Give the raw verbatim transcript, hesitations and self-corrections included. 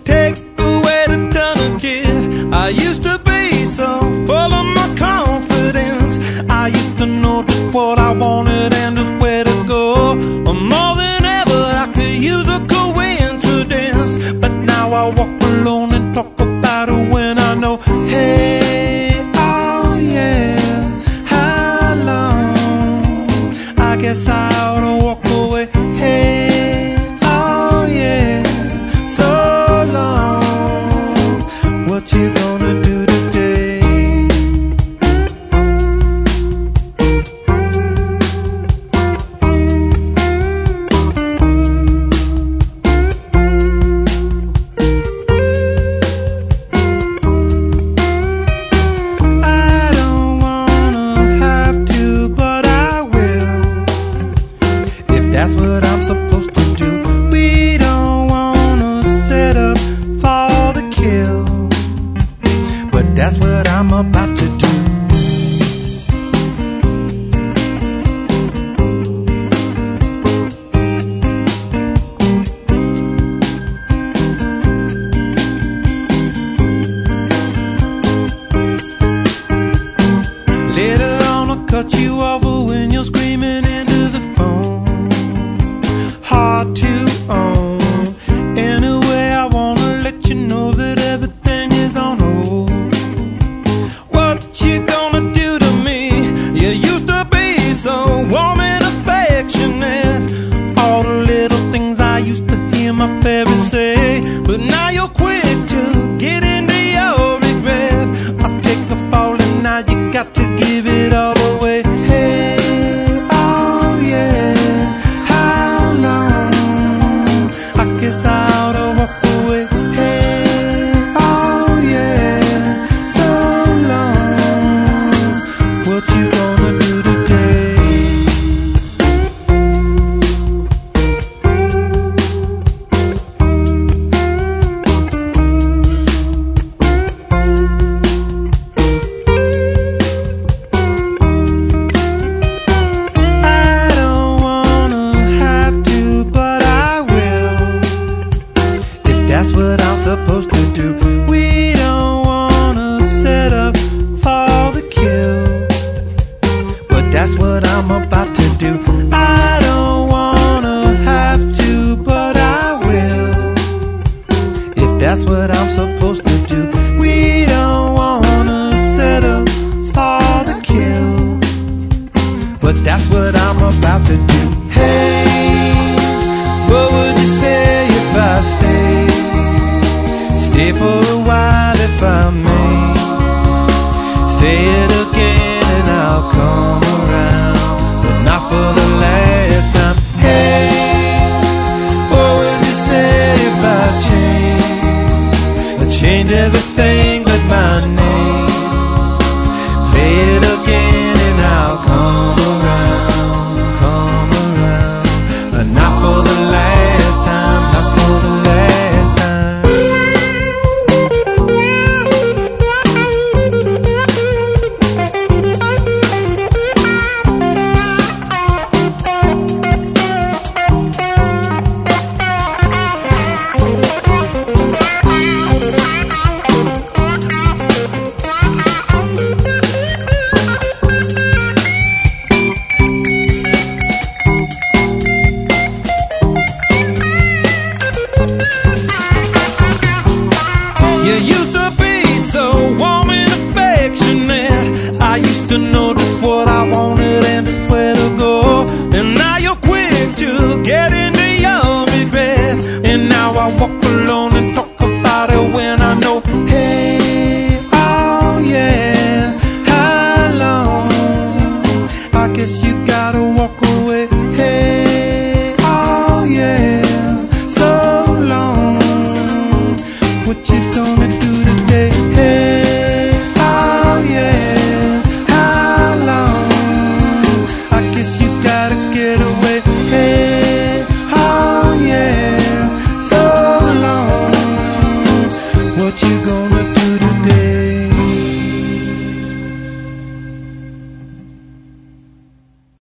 take away the tunnel kid. I used to be so full of my confidence. I used to know just what I wanted and just where to go. More than ever I could use a coincidence. But now I walk alone and talk about it when I know, hey, oh yeah, how long? I guess I ought to walk away. Hey, oh yeah, so long. What you gonna do today? I don't wanna have to, but I will, if that's what I'm supposed to do. We don't wanna set up for the kill, but that's what I'm about to do. Later on I'll cut you off when you're screaming into the phone. Hard to own. Anyway, I wanna let you know that everything is on hold. What you gonna do to me? You used to be so warm and affectionate. All the little things I used to hear my parents say, but now you're quick to get into your regret. I take a fall and now you got to give it all away. Hey, oh yeah, how long? I guess I ought to walk away. Hey, oh yeah, so long. What you gonna do today? I don't wanna have to, but I will, if that's what I'm supposed to do. We don't wanna set up for the kill, but that's what I'm about to do. I don't wanna have to, but I will, if that's what I'm supposed to do. We don't wanna set up for the kill, but that's what I'm about to do. Hey, what would you say if I stay? Stay for a while if I may. Say it again and I'll come around, but not for the last time. Hey, what would you say if I change? I change everything but my name. Play it again and I'll come around, come around, but not for the last time, not for the last time. You used to be so warm and affectionate. I used to know just what I wanted and just where to go. And now you're quick to get into your regret. And now I walk alone and talk about it when I know, hey, oh yeah, how long? I guess you gotta walk away.